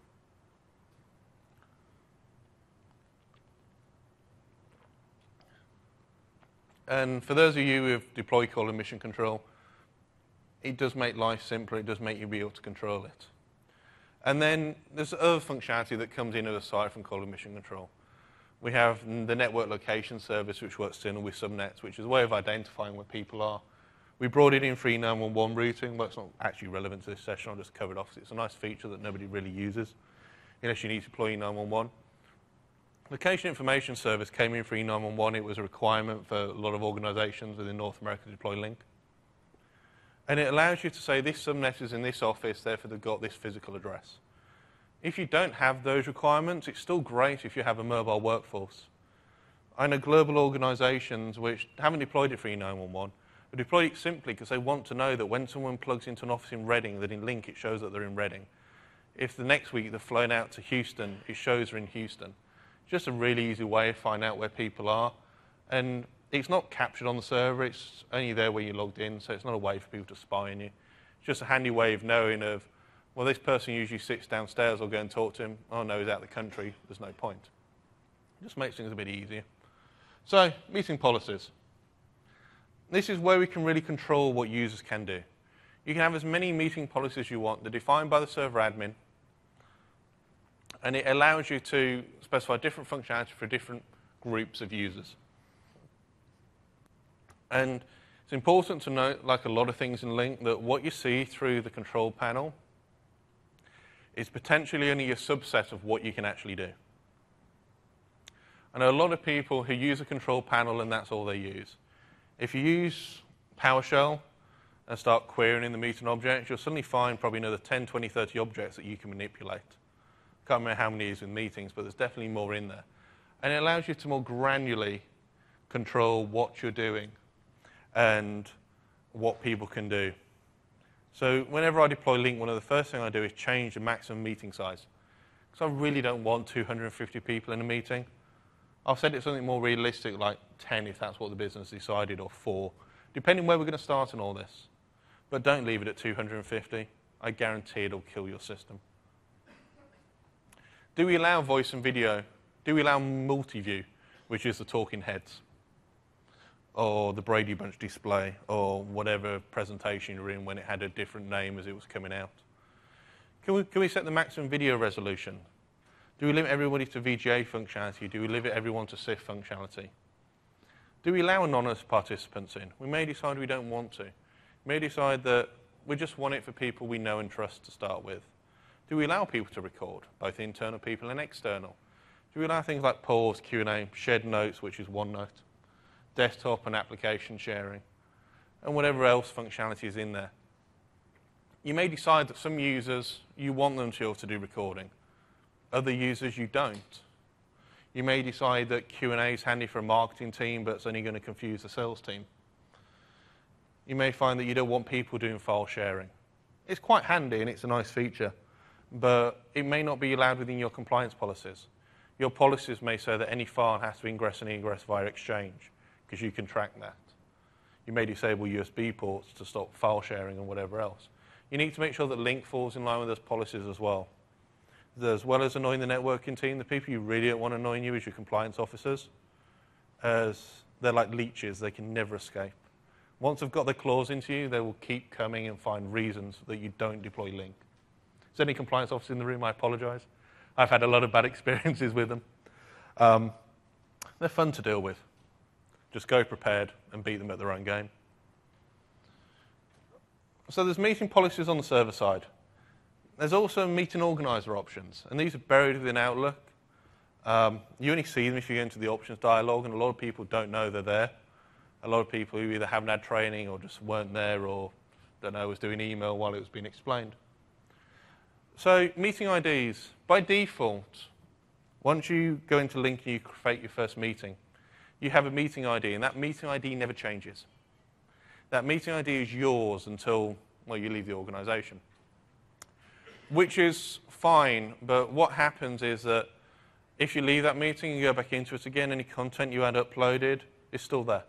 And for those of you who have deployed call and mission control, it does make life simpler. It does make you be able to control it. And then there's other functionality that comes in aside from calling mission control. We have the network location service, which works still with subnets, which is a way of identifying where people are. We brought it in for E nine one one routing, but it's not actually relevant to this session. I'll just cover it off. It's a nice feature that nobody really uses, unless you need to deploy E nine one one. Location information service came in for E nine one one. It was a requirement for a lot of organizations within North America to deploy Link. And it allows you to say this subnet is in this office, therefore they've got this physical address. If you don't have those requirements, it's still great if you have a mobile workforce. I know global organizations which haven't deployed it for E nine one one, but deploy it simply because they want to know that when someone plugs into an office in Reading, that in Link it shows that they're in Reading. If the next week they're flown out to Houston, it shows they're in Houston. It's just a really easy way to find out where people are. And it's not captured on the server, it's only there where you're logged in, so it's not a way for people to spy on you. It's just a handy way of knowing of, well, this person usually sits downstairs, I'll go and talk to him. Oh no, he's out of the country, there's no point. It just makes things a bit easier. So, meeting policies. This is where we can really control what users can do. You can have as many meeting policies as you want. They're defined by the server admin, and it allows you to specify different functionality for different groups of users. And it's important to note, like a lot of things in Link, that what you see through the control panel is potentially only a subset of what you can actually do. I know a lot of people who use a control panel and that's all they use. If you use PowerShell and start querying in the meeting objects, you'll suddenly find probably another ten, twenty, thirty objects that you can manipulate. Can't remember how many is with meetings, but there's definitely more in there. And it allows you to more granularly control what you're doing and what people can do. So whenever I deploy Link, one of the first things I do is change the maximum meeting size. Because I really don't want two hundred fifty people in a meeting. I'll set it something more realistic, like ten if that's what the business decided, or four, depending where we're going to start on all this. But don't leave it at two hundred fifty. I guarantee it'll kill your system. Do we allow voice and video? Do we allow multi-view, which is the talking heads? Or the Brady Bunch display, or whatever presentation you're in when it had a different name as it was coming out. Can we, can we set the maximum video resolution? Do we limit everybody to V G A functionality? Do we limit everyone to S I F functionality? Do we allow anonymous participants in? We may decide we don't want to. We may decide that we just want it for people we know and trust to start with. Do we allow people to record, both internal people and external? Do we allow things like pause, Q and A, shared notes, which is OneNote, desktop and application sharing, and whatever else functionality is in there? You may decide that some users, you want them to be able to do recording. Other users, you don't. You may decide that Q and A is handy for a marketing team, but it's only going to confuse the sales team. You may find that you don't want people doing file sharing. It's quite handy and it's a nice feature, but it may not be allowed within your compliance policies. Your policies may say that any file has to ingress and egress via Exchange, because you can track that. You may disable U S B ports to stop file sharing and whatever else. You need to make sure that Link falls in line with those policies as well. As well as annoying the networking team, the people you really don't want annoying you is your compliance officers, as they're like leeches, they can never escape. Once they've got their claws into you, they will keep coming and find reasons that you don't deploy Link. Is there any compliance officer in the room? I apologize. I've had a lot of bad experiences with them. Um, they're fun to deal with. Just go prepared and beat them at their own game. So there's meeting policies on the server side. There's also meeting organizer options, and these are buried within Outlook. Um, you only see them if you go into the options dialog, and a lot of people don't know they're there. A lot of people who either haven't had training or just weren't there or, don't know, was doing email while it was being explained. So meeting I Ds, by default, once you go into Link and you create your first meeting, you have a meeting I D, and that meeting I D never changes. That meeting I D is yours until, well, you leave the organization. Which is fine, but what happens is that if you leave that meeting and you go back into it again, any content you had uploaded is still there.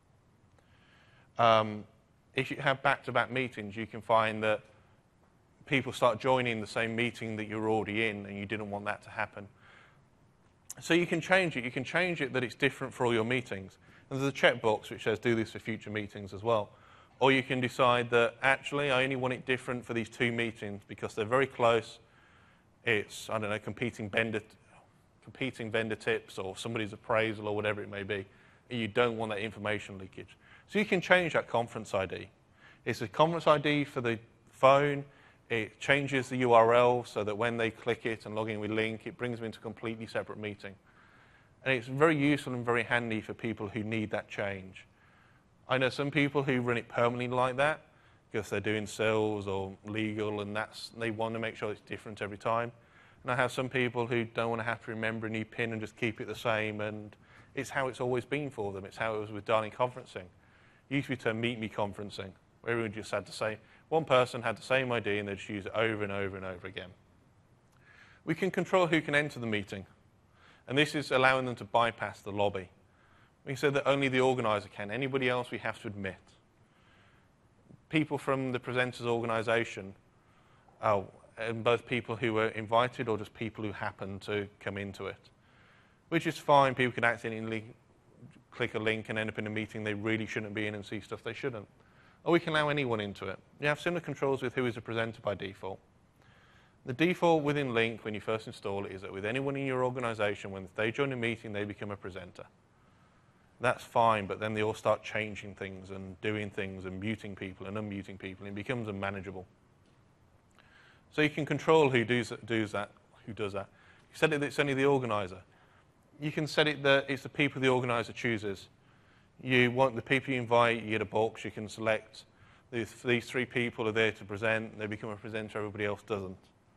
Um, if you have back-to-back meetings, you can find that people start joining the same meeting that you're already in, and you didn't want that to happen. So you can change it. You can change it that it's different for all your meetings. And there's a checkbox which says do this for future meetings as well. Or you can decide that, actually, I only want it different for these two meetings because they're very close. It's, I don't know, competing vendor, competing vendor tips or somebody's appraisal or whatever it may be. And you don't want that information leakage. So you can change that conference I D. It's a conference I D for the phone. It changes the U R L so that when they click it and log in with Lync, it brings them into a completely separate meeting. And it's very useful and very handy for people who need that change. I know some people who run it permanently like that because they're doing sales or legal, and that's, they want to make sure it's different every time. And I have some people who don't want to have to remember a new PIN and just keep it the same, and it's how it's always been for them. It's how it was with Darling Conferencing. It used to be termed Meet Me Conferencing, where everyone just had to say, one person had the same I D and they just use it over and over and over again. We can control who can enter the meeting, and this is allowing them to bypass the lobby. We said that only the organizer can. Anybody else we have to admit. People from the presenter's organization, oh, and both people who were invited or just people who happened to come into it, which is fine. People can accidentally click a link and end up in a meeting they really shouldn't be in and see stuff they shouldn't. Or we can allow anyone into it. You have similar controls with who is a presenter by default. The default within Lync, when you first install it, is that with anyone in your organization, when they join a meeting, they become a presenter. That's fine, but then they all start changing things and doing things and muting people and unmuting people, and it becomes unmanageable. So you can control who does, does that. Who does that. You set it that it's only the organizer. You can set it that it's the people the organizer chooses. You want the people you invite, you get a box, you can select these, these three people are there to present, they become a presenter, everybody else doesn't.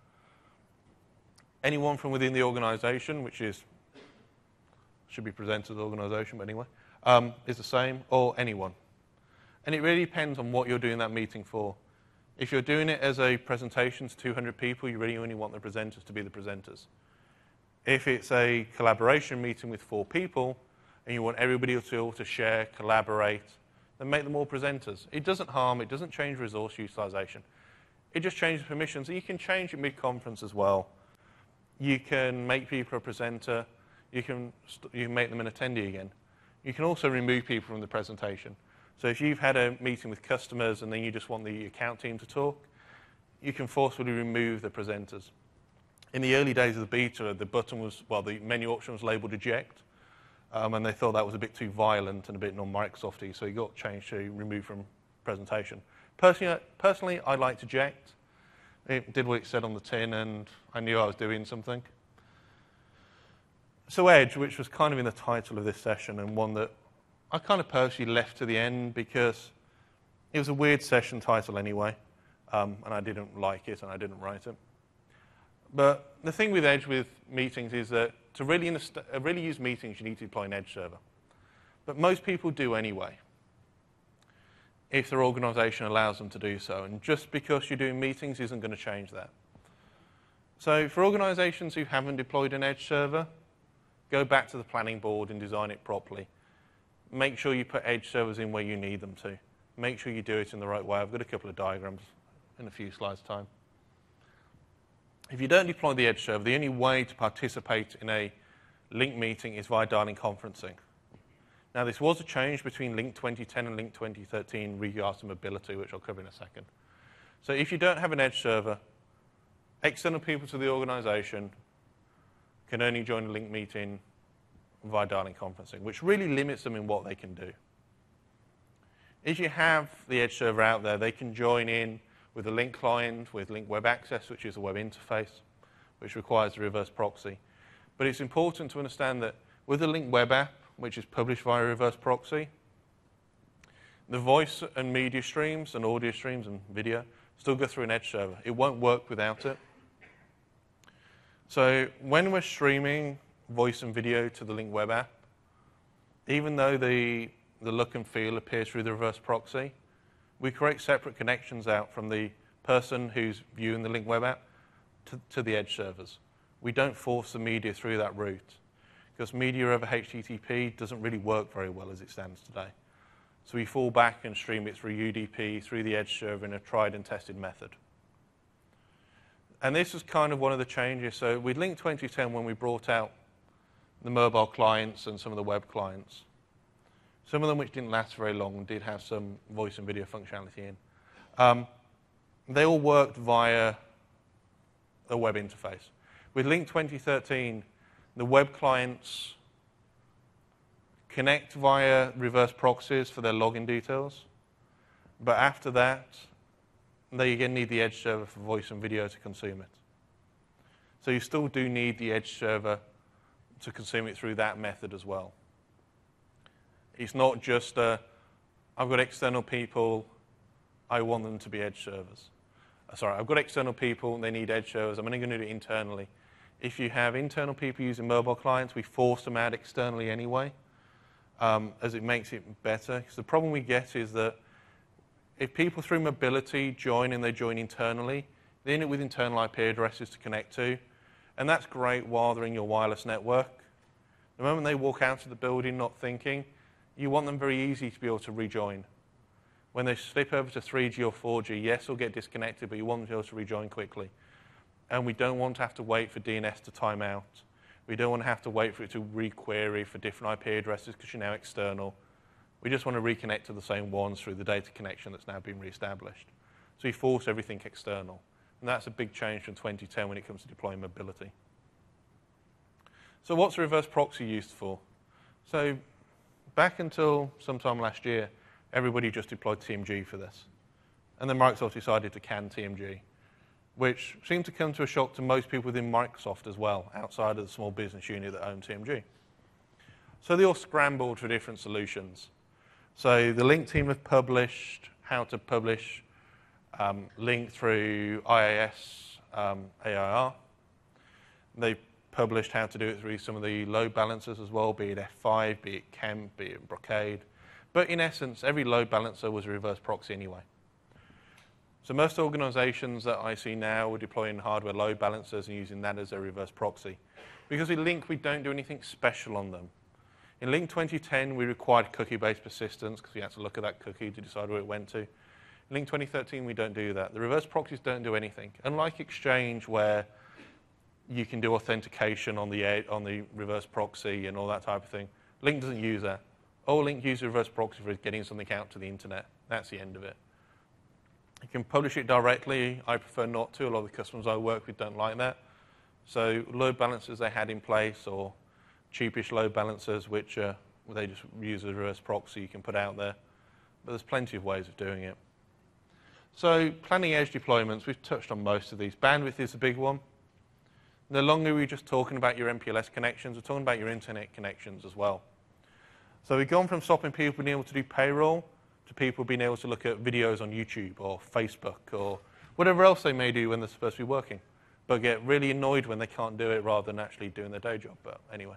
Anyone from within the organization, which is should be presented as an organization, but anyway, um, is the same, or anyone. And it really depends on what you're doing that meeting for. If you're doing it as a presentation to two hundred people, you really only want the presenters to be the presenters. If it's a collaboration meeting with four people, and you want everybody to be able to share, collaborate, then make them all presenters. It doesn't harm, it doesn't change resource utilization. It just changes permissions. You can change it mid-conference as well. You can make people a presenter. You can, you can make them an attendee again. You can also remove people from the presentation. So if you've had a meeting with customers and then you just want the account team to talk, you can forcefully remove the presenters. In the early days of the beta, the button was, well, the menu option was labeled eject, um, and they thought that was a bit too violent and a bit non-Microsofty, so it got changed to remove from presentation. Personally, personally, I liked eject. It did what it said on the tin, and I knew I was doing something. So Edge, which was kind of in the title of this session, and one that I kind of personally left to the end because it was a weird session title anyway, um, and I didn't like it, and I didn't write it. But the thing with Edge with meetings is that to really, insta- really use meetings, you need to deploy an Edge server. But most people do anyway, if their organization allows them to do so. And just because you're doing meetings isn't going to change that. So for organizations who haven't deployed an Edge server, go back to the planning board and design it properly. Make sure you put Edge servers in where you need them to. Make sure you do it in the right way. I've got a couple of diagrams in a few slides' time. If you don't deploy the Edge server, the only way to participate in a Lync meeting is via Darling Conferencing. Now, this was a change between Lync twenty ten and Lync twenty thirteen regards to mobility, which I'll cover in a second. So if you don't have an Edge server, external people to the organization can only join a Lync meeting via Darling Conferencing, which really limits them in what they can do. If you have the Edge server out there, they can join in with a Lync client, with Lync Web Access, which is a web interface, which requires a reverse proxy. But it's important to understand that with the Lync Web App, which is published via reverse proxy, the voice and media streams and audio streams and video still go through an Edge server. It won't work without it. So when we're streaming voice and video to the Lync Web App, even though the, the look and feel appears through the reverse proxy, we create separate connections out from the person who's viewing the Lync Web App to, to the Edge servers. We don't force the media through that route because media over H T T P doesn't really work very well as it stands today. So we fall back and stream it through U D P, through the Edge server in a tried and tested method. And this is kind of one of the changes. So with Lync twenty ten, when we brought out the mobile clients and some of the web clients, Some of them which didn't last very long did have some voice and video functionality in. Um, they all worked via a web interface. With Link twenty thirteen, the web clients connect via reverse proxies for their login details. But after that, they again need the edge server for voice and video to consume it. So you still do need the edge server to consume it through that method as well. It's not just, uh, I've got external people, I want them to be edge servers. Uh, sorry, I've got external people, they need edge servers, I'm only going to do it internally. If you have internal people using mobile clients, we force them out externally anyway, um, as it makes it better. Because the problem we get is that if people through mobility join and they join internally, they end up with internal I P addresses to connect to. And that's great while they're in your wireless network. The moment they walk out of the building not thinking, you want them very easy to be able to rejoin. When they slip over to three G or four G, yes, they'll get disconnected, but you want them to be able to rejoin quickly. And we don't want to have to wait for D N S to time out. We don't want to have to wait for it to re-query for different I P addresses because you're now external. We just want to reconnect to the same ones through the data connection that's now been reestablished. So we force everything external. And that's a big change from twenty ten when it comes to deploying mobility. So what's reverse proxy used for? So back until sometime last year, everybody just deployed T M G for this. And then Microsoft decided to can T M G, which seemed to come to a shock to most people within Microsoft as well, outside of the small business unit that owned T M G. So they all scrambled for different solutions. So the Link team have published how to publish um, Link through I A S um, A I R. They published how to do it through some of the load balancers as well, be it F five, be it Kemp, be it Brocade. But in essence, every load balancer was a reverse proxy anyway. So most organizations that I see now are deploying hardware load balancers and using that as their reverse proxy. Because with Link, we don't do anything special on them. In Link twenty ten, we required cookie-based persistence because we had to look at that cookie to decide where it went to. In Link twenty thirteen, we don't do that. The reverse proxies don't do anything. Unlike Exchange, where you can do authentication on the, on the reverse proxy and all that type of thing, Link doesn't use that. All Link uses reverse proxy for is getting something out to the internet. That's the end of it. You can publish it directly. I prefer not to. A lot of the customers I work with don't like that. So load balancers they had in place, or cheapish load balancers, which uh, they just use a reverse proxy you can put out there. But there's plenty of ways of doing it. So planning edge deployments, we've touched on most of these. Bandwidth is a big one. No longer are we just talking about your M P L S connections, we're talking about your internet connections as well. So we've gone from stopping people being able to do payroll to people being able to look at videos on YouTube or Facebook or whatever else they may do when they're supposed to be working, but get really annoyed when they can't do it rather than actually doing their day job. But anyway.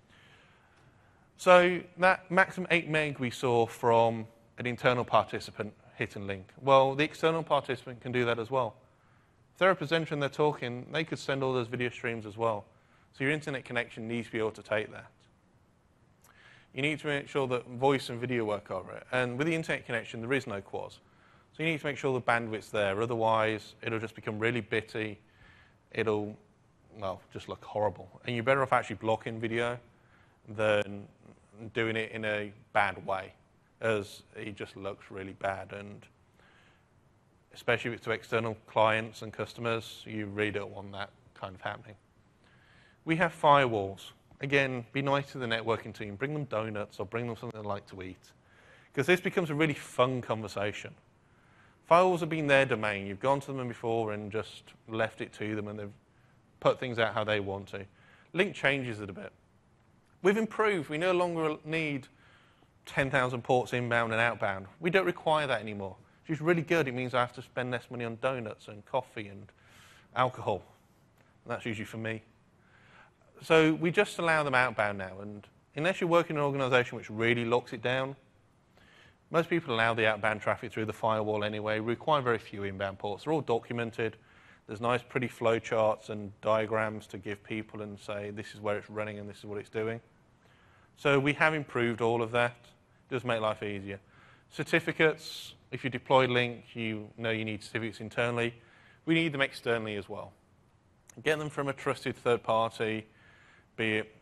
So that maximum eight meg we saw from an internal participant hitting Link. Well, the external participant can do that as well. If they're a presenter and they're talking, they could send all those video streams as well. So your internet connection needs to be able to take that. You need to make sure that voice and video work over it. And with the internet connection, there is no Q O S. So you need to make sure the bandwidth's there. Otherwise, it'll just become really bitty. It'll, well, just look horrible. And you're better off actually blocking video than doing it in a bad way, as it just looks really bad. And especially if it's to external clients and customers, you really don't want that kind of happening. We have firewalls. Again, be nice to the networking team. Bring them donuts or bring them something they like to eat. Because this becomes a really fun conversation. Firewalls have been their domain. You've gone to them before and just left it to them, and they've put things out how they want to. Link changes it a bit. We've improved. We no longer need ten thousand ports inbound and outbound. We don't require that anymore. Which is really good. It means I have to spend less money on donuts and coffee and alcohol. And that's usually for me. So we just allow them outbound now. And unless you're working in an organization which really locks it down, most people allow the outbound traffic through the firewall anyway, require very few inbound ports. They're all documented. There's nice, pretty flow charts and diagrams to give people and say, this is where it's running and this is what it's doing. So we have improved all of that. It does make life easier. Certificates, if you deploy Link, you know you need certificates internally. We need them externally as well. Get them from a trusted third party, be it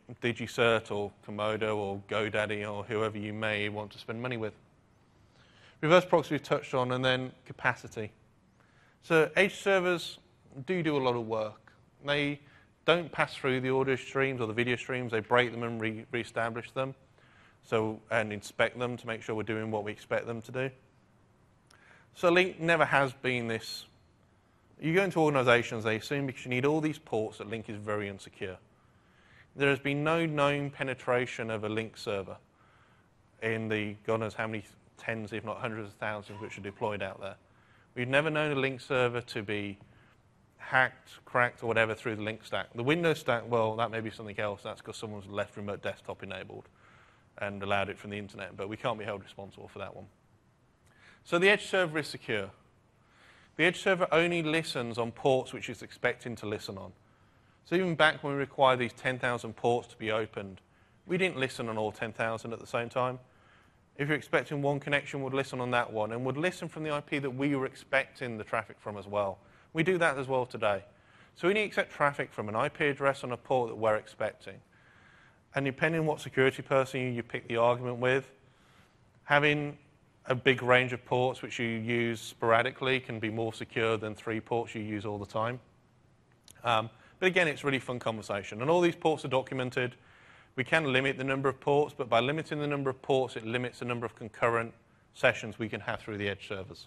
DigiCert or Komodo or GoDaddy or whoever you may want to spend money with. Reverse proxy we've touched on, and then capacity. So edge servers do do a lot of work. They don't pass through the audio streams or the video streams. They break them and re reestablish them, so and inspect them to make sure we're doing what we expect them to do. So Link never has been this. You go into organizations, they assume because you need all these ports that Link is very insecure. There has been no known penetration of a Link server in the God knows how many tens, if not hundreds of thousands, which are deployed out there. We've never known a Link server to be hacked, cracked, or whatever through the Link stack. The Windows stack, well, that may be something else. That's because someone's left remote desktop enabled and allowed it from the internet, but we can't be held responsible for that one. So the edge server is secure. The edge server only listens on ports which it's expecting to listen on. So even back when we required these ten thousand ports to be opened, we didn't listen on all ten thousand at the same time. If you're expecting one connection, would listen on that one, and would listen from the I P that we were expecting the traffic from as well. We do that as well today. So we need to accept traffic from an I P address on a port that we're expecting. And depending on what security person you pick the argument with, having a big range of ports which you use sporadically can be more secure than three ports you use all the time. Um, but again, it's a really fun conversation. And all these ports are documented. We can limit the number of ports, but by limiting the number of ports, it limits the number of concurrent sessions we can have through the edge servers.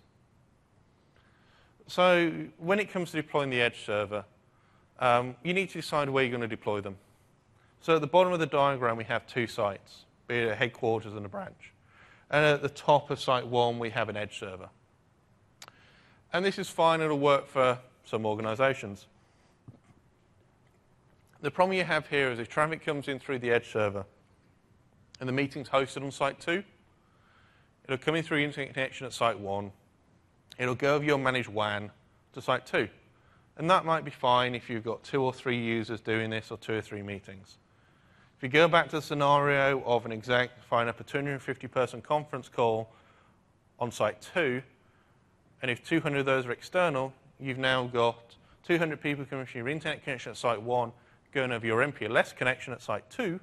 So when it comes to deploying the edge server, um, you need to decide where you're going to deploy them. So at the bottom of the diagram, we have two sites, be it a headquarters and a branch. And at the top of site one, we have an edge server. And this is fine. It'll work for some organizations. The problem you have here is if traffic comes in through the edge server and the meeting's hosted on site two, it'll come in through internet connection at site one. It'll go over your managed W A N to site two. And that might be fine if you've got two or three users doing this or two or three meetings. If you go back to the scenario of an exec firing up a two hundred fifty person conference call on site two, and if two hundred of those are external, you've now got two hundred people coming from your internet connection at site one, going over your M P L S connection at site two,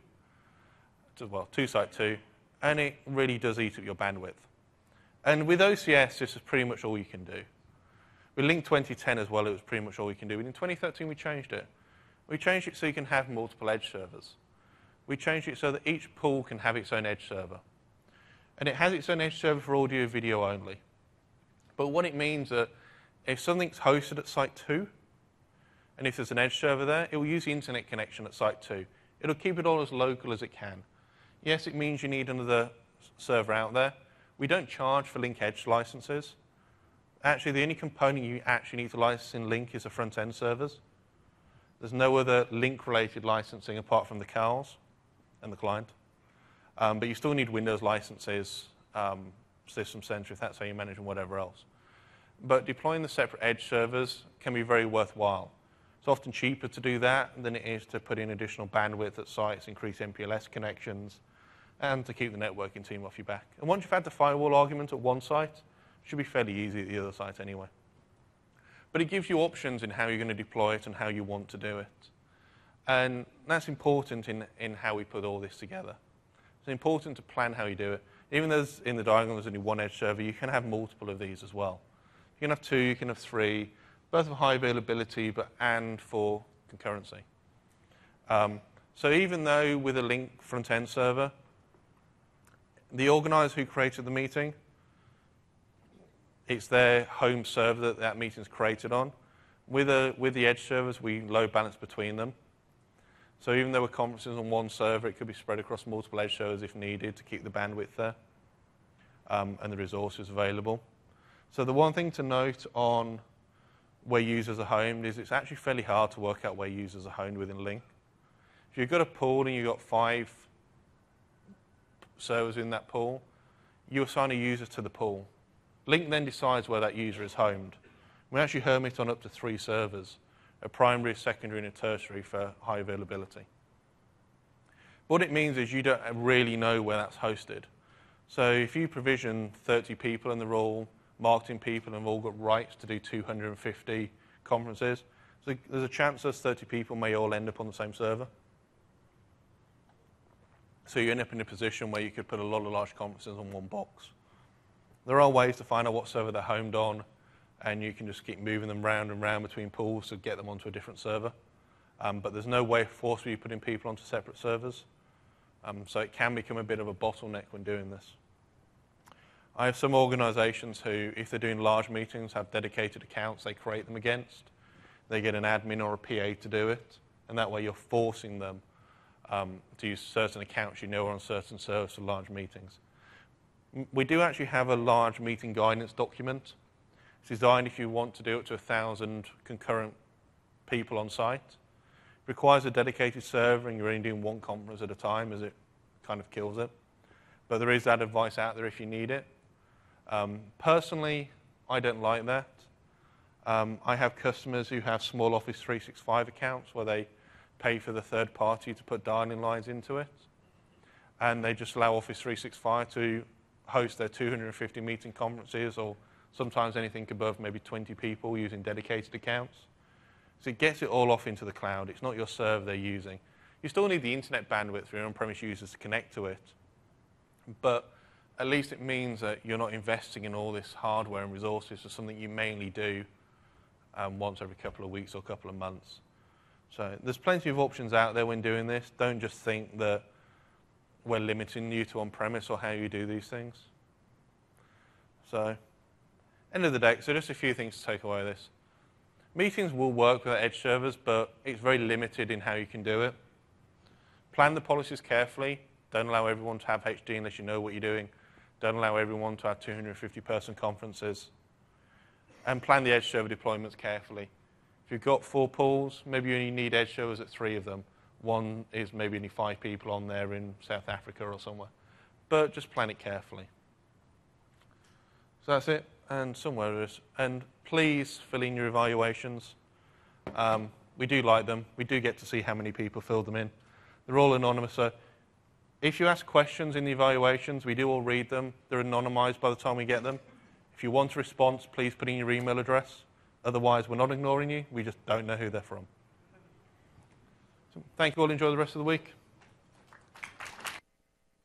to, well, to site two, and it really does eat up your bandwidth. And with O C S, this is pretty much all you can do. With Link twenty ten as well, it was pretty much all you can do. But in twenty thirteen, we changed it. We changed it so you can have multiple edge servers. We changed it so that each pool can have its own edge server. And it has its own edge server for audio video only. But what it means that if something's hosted at site two, and if there's an edge server there, it will use the internet connection at site two. It'll keep it all as local as it can. Yes, it means you need another server out there. We don't charge for Link Edge licenses. Actually, the only component you actually need to license in Link is the front-end servers. There's no other Link-related licensing apart from the C A Ls and the client. Um, but you still need Windows licenses, um, System Center, if that's how you manage and whatever else. But deploying the separate edge servers can be very worthwhile. It's often cheaper to do that than it is to put in additional bandwidth at sites, increase M P L S connections, and to keep the networking team off your back. And once you've had the firewall argument at one site, it should be fairly easy at the other site anyway. But it gives you options in how you're going to deploy it and how you want to do it. And that's important in, in how we put all this together. It's important to plan how you do it. Even though in the diagram there's only one edge server, you can have multiple of these as well. You can have two, you can have three, both for high availability but and for concurrency. Um, so even though with a Link front-end server, the organizer who created the meeting, it's their home server that that meeting is created on. With, a, with the edge servers, we load balance between them. So even though we're conferences on one server, it could be spread across multiple edge servers if needed to keep the bandwidth there um, and the resources available. So the one thing to note on where users are homed is it's actually fairly hard to work out where users are homed within Link. If you've got a pool and you've got five servers in that pool, you assign a user to the pool. Link then decides where that user is homed. We actually hermit on up to three servers, a primary, a secondary, and a tertiary for high availability. What it means is you don't really know where that's hosted. So if you provision thirty people and they're all marketing people and have all got rights to do two hundred fifty conferences, so there's a chance those thirty people may all end up on the same server. So you end up in a position where you could put a lot of large conferences on one box. There are ways to find out what server they're homed on, and you can just keep moving them round and round between pools to get them onto a different server. Um, but there's no way forcibly putting people onto separate servers. Um, so it can become a bit of a bottleneck when doing this. I have some organizations who, if they're doing large meetings, have dedicated accounts they create them against. They get an admin or a P A to do it, and that way you're forcing them um, to use certain accounts you know are on certain servers for large meetings. We do actually have a large meeting guidance document. It's designed if you want to do it to a thousand concurrent people on site. It requires a dedicated server, and you're only doing one conference at a time, as it kind of kills it. But there is that advice out there if you need it. Um, personally, I don't like that. Um, I have customers who have small Office three sixty-five accounts where they pay for the third party to put dialing lines into it, and they just allow Office three sixty-five to host their two hundred fifty meeting conferences, or sometimes anything above maybe twenty people using dedicated accounts. So it gets it all off into the cloud. It's not your server they're using. You still need the internet bandwidth for your on-premise users to connect to it, but at least it means that you're not investing in all this hardware and resources for something you mainly do um, once every couple of weeks or a couple of months. So there's plenty of options out there when doing this. Don't just think that we're limiting you to on-premise or how you do these things. So, end of the day, so just a few things to take away with this. Meetings will work with edge servers, but it's very limited in how you can do it. Plan the policies carefully. Don't allow everyone to have H D unless you know what you're doing. Don't allow everyone to have two hundred fifty person conferences. And plan the edge server deployments carefully. If you've got four pools, maybe you only need edge servers at three of them. One is maybe only five people on there in South Africa or somewhere. But just plan it carefully. So that's it. And somewhere it is. And please fill in your evaluations. Um, we do like them. We do get to see how many people filled them in. They're all anonymous. So if you ask questions in the evaluations, we do all read them. They're anonymized by the time we get them. If you want a response, please put in your email address. Otherwise, we're not ignoring you. We just don't know who they're from. So thank you all. Enjoy the rest of the week.